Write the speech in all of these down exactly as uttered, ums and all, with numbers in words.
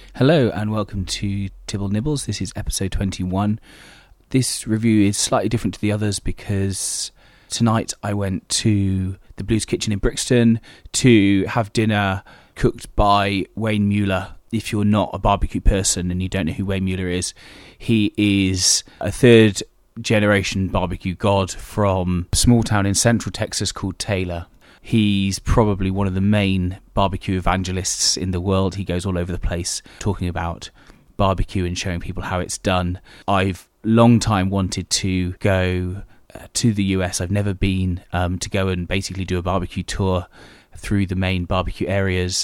Hello and welcome to Tibble Nibbles. This is episode twenty-one. This review is slightly different to the others because tonight I went to the Blues Kitchen in Brixton to have dinner cooked by Wayne Mueller. If you're not a barbecue person and you don't know who Wayne Mueller is, he is a third generation barbecue god from a small town in central Texas called Taylor. He's probably one of the main barbecue evangelists in the world. He goes all over the place talking about barbecue and showing people how it's done. I've long time wanted to go uh, to the U S. I've never been um, to go and basically do a barbecue tour through the main barbecue areas.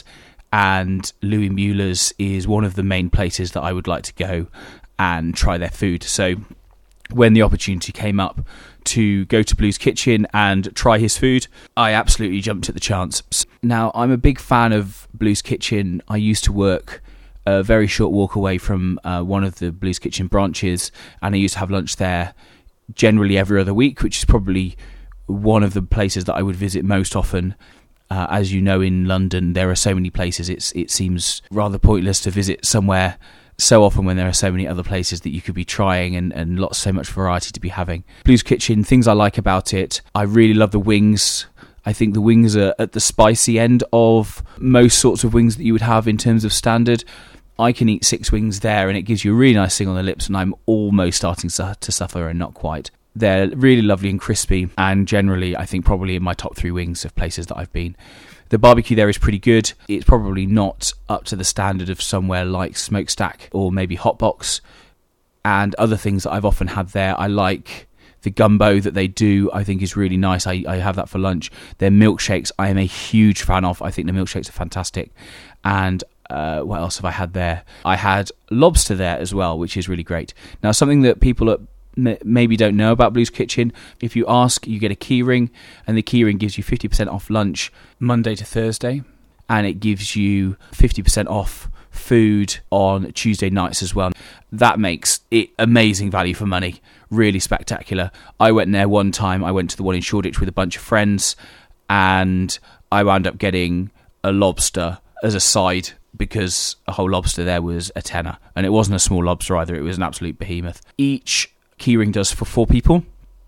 And Louis Mueller's is one of the main places that I would like to go and try their food. So when the opportunity came up to go to Blues Kitchen and try his food, I absolutely jumped at the chance. Now, I'm a big fan of Blues Kitchen. I used to work a very short walk away from uh, one of the Blues Kitchen branches, and I used to have lunch there generally every other week, which is probably one of the places that I would visit most often. Uh, as you know, in London, there are so many places, it's, it seems rather pointless to visit somewhere so often when there are so many other places that you could be trying and, and lots, so much variety to be having. Blues Kitchen, things I like about it, I really love the wings. I think the wings are at the spicy end of most sorts of wings that you would have in terms of standard. I can eat six wings there and it gives you a really nice thing on the lips, and I'm almost starting to suffer and not quite. They're really lovely and crispy, and generally I think probably in my top three wings of places that I've been. The barbecue there is pretty good. It's probably not up to the standard of somewhere like Smokestack or maybe Hotbox and other things that I've often had there. I like the gumbo that they do, I think is really nice. I, I have that for lunch. Their milkshakes I am a huge fan of. I think the milkshakes are fantastic. And uh, what else have I had there? I had lobster there as well, which is really great. Now, something that people at maybe don't know about Blues Kitchen, if you ask, you get a keyring, and the keyring gives you fifty percent off lunch Monday to Thursday, and it gives you fifty percent off food on Tuesday nights as well. That makes it amazing value for money, really spectacular. I went there one time, I went to the one in Shoreditch with a bunch of friends, and I wound up getting a lobster as a side because a whole lobster there was a tenner, and it wasn't a small lobster either, it was an absolute behemoth. Each keyring does for four people.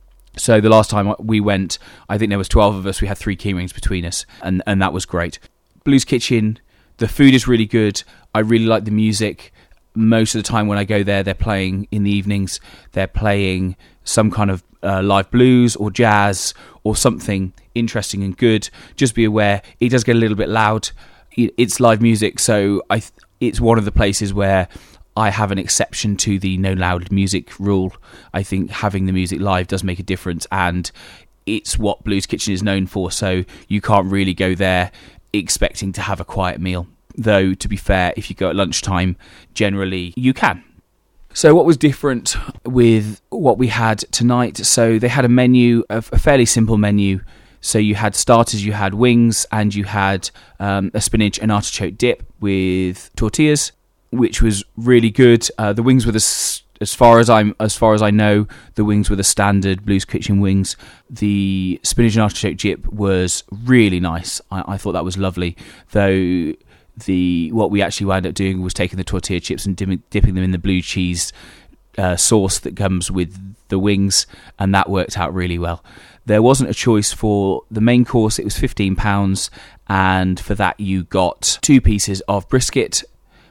So the last time we went, I think there was twelve of us. We had three keyrings between us, and, and that was great. Blues Kitchen, the food is really good. I really like the music. Most of the time when I go there, they're playing in the evenings. They're playing some kind of uh, live blues or jazz or something interesting and good. Just be aware, it does get a little bit loud. It's live music, so I th- it's one of the places where I have an exception to the no loud music rule. I think having the music live does make a difference, and it's what Blues Kitchen is known for, so you can't really go there expecting to have a quiet meal. Though, to be fair, if you go at lunchtime, generally you can. So what was different with what we had tonight? So they had a menu, a fairly simple menu. So you had starters, you had wings, and you had um, a spinach and artichoke dip with tortillas, which was really good. Uh, the wings were the, as far as I'm, as far as I know, the wings were the standard Blues Kitchen wings. The spinach and artichoke dip was really nice. I, I thought that was lovely. Though the what we actually wound up doing was taking the tortilla chips and dipping, dipping them in the blue cheese uh, sauce that comes with the wings, and that worked out really well. There wasn't a choice for the main course. It was fifteen pounds, and for that you got two pieces of brisket,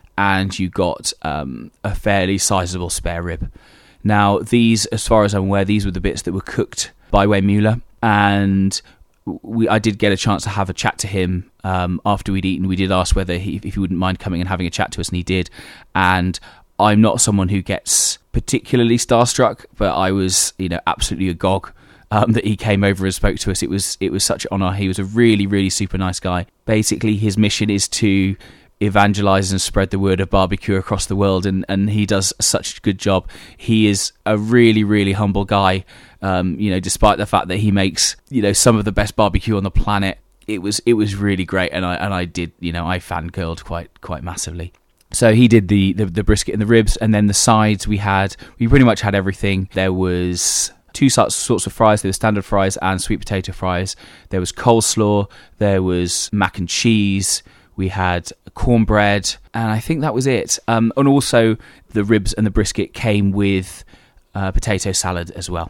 and you got um, a fairly sizable spare rib. Now, these, as far as I'm aware, these were the bits that were cooked by Wayne Mueller, and we, I did get a chance to have a chat to him um, after we'd eaten. We did ask whether he, if he wouldn't mind coming and having a chat to us, and he did. And I'm not someone who gets particularly starstruck, but I was, you know, absolutely agog um, that he came over and spoke to us. It was it was such an honour. He was a really, really super nice guy. Basically, his mission is to evangelize and spread the word of barbecue across the world, and, and he does such a good job. He is a really, really humble guy, um, you know, despite the fact that he makes, you know, some of the best barbecue on the planet. It was it was really great, and I and I did, you know, I fangirled quite quite massively. So he did the, the, the brisket and the ribs, and then the sides we had, we pretty much had everything. There was two sorts of fries. There were standard fries and sweet potato fries. There was coleslaw. There was mac and cheese, we had cornbread, and I think that was it. Um, and also the ribs and the brisket came with uh, potato salad as well.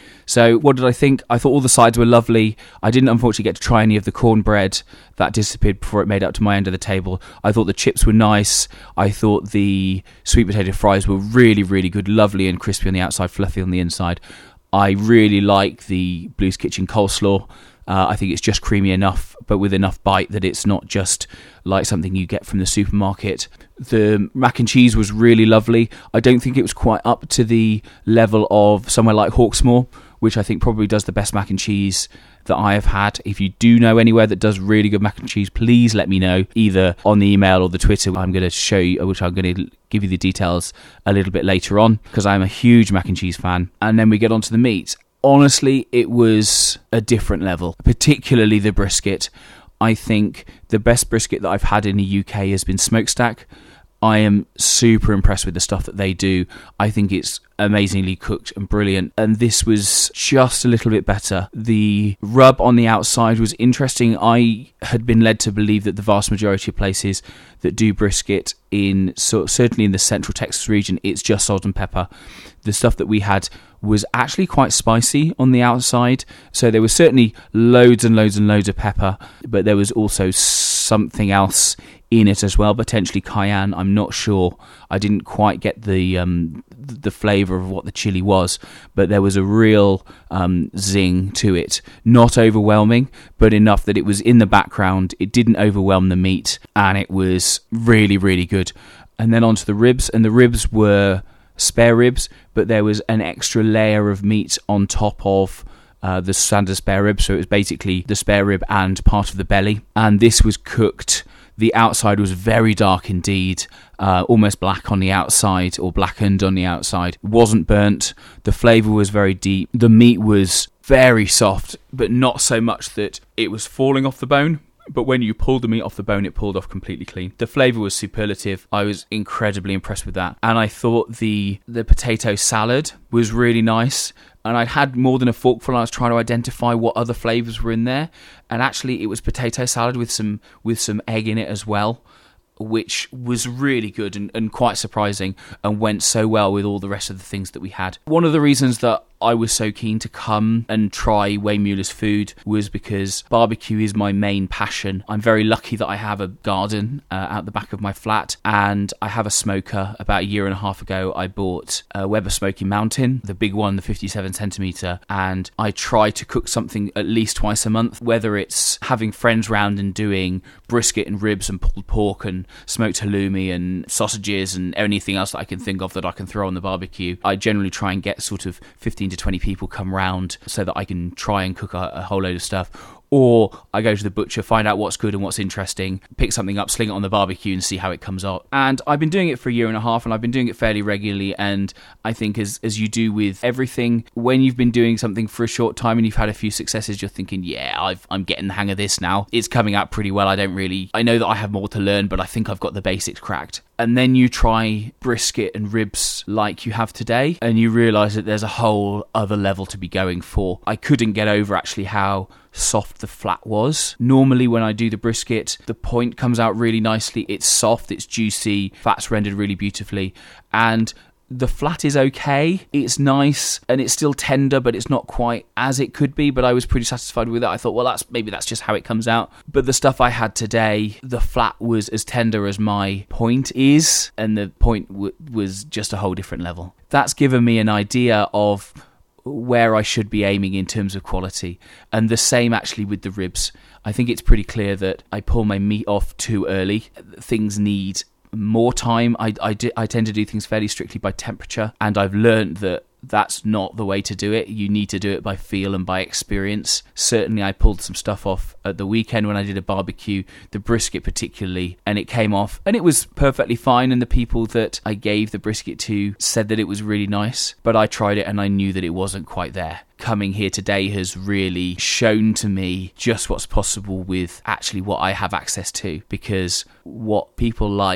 So what did I think? I thought all the sides were lovely. I didn't unfortunately get to try any of the cornbread. That disappeared before it made up to my end of the table. I thought the chips were nice. I thought the sweet potato fries were really, really good, lovely and crispy on the outside, fluffy on the inside. I really like the Blues Kitchen coleslaw. Uh, I think it's just creamy enough, but with enough bite that it's not just like something you get from the supermarket. The mac and cheese was really lovely. I don't think it was quite up to the level of somewhere like Hawksmoor, which I think probably does the best mac and cheese that I have had. If you do know anywhere that does really good mac and cheese, please let me know, either on the email or the Twitter. I'm going to show you, which I'm going to give you the details a little bit later on, because I'm a huge mac and cheese fan. And then we get onto the meat. Honestly, it was a different level, particularly the brisket. I think the best brisket that I've had in the U K has been Smokestack. I am super impressed with the stuff that they do. I think it's amazingly cooked and brilliant. And this was just a little bit better. The rub on the outside was interesting. I had been led to believe that the vast majority of places that do brisket in, so certainly in the central Texas region, it's just salt and pepper. The stuff that we had was actually quite spicy on the outside. So there was certainly loads and loads and loads of pepper, but there was also something else in it as well, potentially cayenne. I'm not sure. I didn't quite get the um, the flavour of what the chili was, but there was a real um, zing to it. Not overwhelming, but enough that it was in the background. It didn't overwhelm the meat, and it was really, really good. And then onto the ribs, and the ribs were spare ribs, but there was an extra layer of meat on top of Uh, the standard spare rib, so it was basically the spare rib and part of the belly. And this was cooked. The outside was very dark indeed, uh, almost black on the outside, or blackened on the outside. It wasn't burnt. The flavour was very deep. The meat was very soft, but not so much that it was falling off the bone. But when you pulled the meat off the bone, it pulled off completely clean. The flavour was superlative. I was incredibly impressed with that. And I thought the the potato salad was really nice. And I'd had more than a forkful. I was trying to identify what other flavours were in there. And actually, it was potato salad with some with some egg in it as well, which was really good and, and quite surprising, and went so well with all the rest of the things that we had. One of the reasons that I was so keen to come and try Wayne Mueller's food was because barbecue is my main passion. I'm very lucky that I have a garden uh, out the back of my flat, and I have a smoker. About a year and a half ago, I bought a Weber Smoky Mountain, the big one, the fifty-seven centimetre, and I try to cook something at least twice a month, whether it's having friends round and doing brisket and ribs and pulled pork and smoked halloumi and sausages and anything else that I can think of that I can throw on the barbecue. I generally try and get sort of fifteen to twenty people come round so that I can try and cook a, a whole load of stuff. Or I go to the butcher, find out what's good and what's interesting, pick something up, sling it on the barbecue and see how it comes out. And I've been doing it for a year and a half, and I've been doing it fairly regularly. And I think as as you do with everything, when you've been doing something for a short time and you've had a few successes, you're thinking, yeah, I've, I'm getting the hang of this now. It's coming out pretty well. I don't really, I know that I have more to learn, but I think I've got the basics cracked. And then you try brisket and ribs like you have today, and you realise that there's a whole other level to be going for. I couldn't get over actually how soft the flat was. Normally when I do the brisket, the point comes out really nicely. It's soft, it's juicy, fat's rendered really beautifully, and the flat is okay. It's nice and it's still tender, but it's not quite as it could be. But I was pretty satisfied with it. I thought, well, that's maybe that's just how it comes out. But the stuff I had today, the flat was as tender as my point is, and the point w- was just a whole different level. That's given me an idea of where I should be aiming in terms of quality. And the same actually with the ribs. I think it's pretty clear that I pull my meat off too early. Things need more time. I, I, do, I tend to do things fairly strictly by temperature, and I've learned that that's not the way to do it. You need to do it by feel and by experience. Certainly I pulled some stuff off at the weekend when I did a barbecue, the brisket particularly, and it came off and it was perfectly fine, and the people that I gave the brisket to said that it was really nice, but I tried it and I knew that it wasn't quite there. Coming here today has really shown to me just what's possible with actually what I have access to, because what people like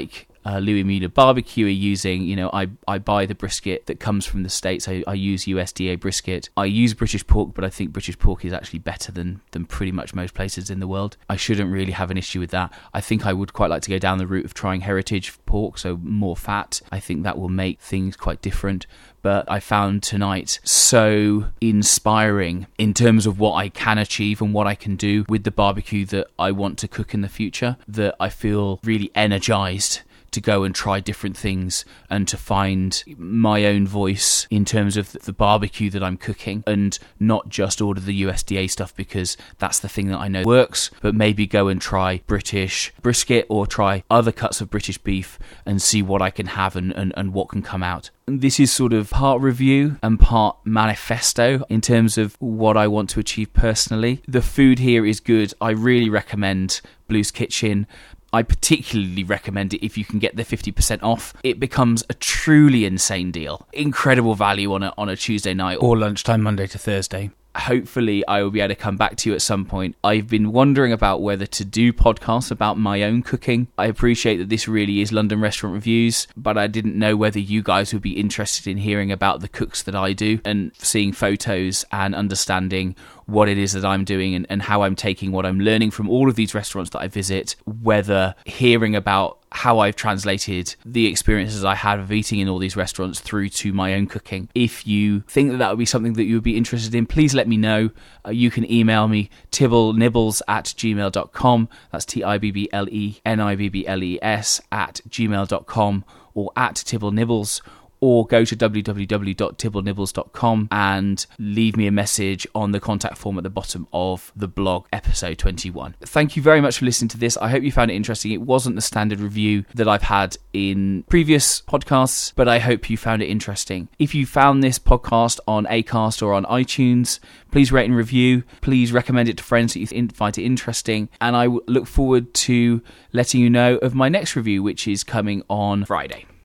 uh, Louis Mueller Barbecue are using. You know, I, I buy the brisket that comes from the States. I, I use U S D A brisket. I use British pork, but I think British pork is actually better than, than pretty much most places in the world. I shouldn't really have an issue with that. I think I would quite like to go down the route of trying heritage pork, so more fat. I think that will make things quite different. But I found tonight so inspiring in terms of what I can achieve and what I can do with the barbecue that I want to cook in the future, that I feel really energized to go and try different things and to find my own voice in terms of the barbecue that I'm cooking, and not just order the U S D A stuff because that's the thing that I know works, but maybe go and try British brisket or try other cuts of British beef and see what I can have and, and, and what can come out. This is sort of part review and part manifesto in terms of what I want to achieve personally. The food here is good. I really recommend Blues Kitchen. I particularly recommend it if you can get the fifty percent off. It becomes a truly insane deal. Incredible value on a, on a Tuesday night or lunchtime Monday to Thursday. Hopefully I will be able to come back to you at some point. I've been wondering about whether to do podcasts about my own cooking. I appreciate that this really is London Restaurant Reviews, but I didn't know whether you guys would be interested in hearing about the cooks that I do and seeing photos and understanding what it is that I'm doing and, and how I'm taking what I'm learning from all of these restaurants that I visit, whether hearing about how I've translated the experiences I had of eating in all these restaurants through to my own cooking. If you think that that would be something that you would be interested in, please let me know. Uh, you can email me, tibblnibbles at gmail dot com. That's T I B B L E N I B B L E S at gmail dot com, or at tibblnibbles, or go to w w w dot tibblnibbles dot com and leave me a message on the contact form at the bottom of the blog, episode twenty-one. Thank you very much for listening to this. I hope you found it interesting. It wasn't the standard review that I've had in previous podcasts, but I hope you found it interesting. If you found this podcast on Acast or on iTunes, please rate and review. Please recommend it to friends that you find it interesting. And I look forward to letting you know of my next review, which is coming on Friday.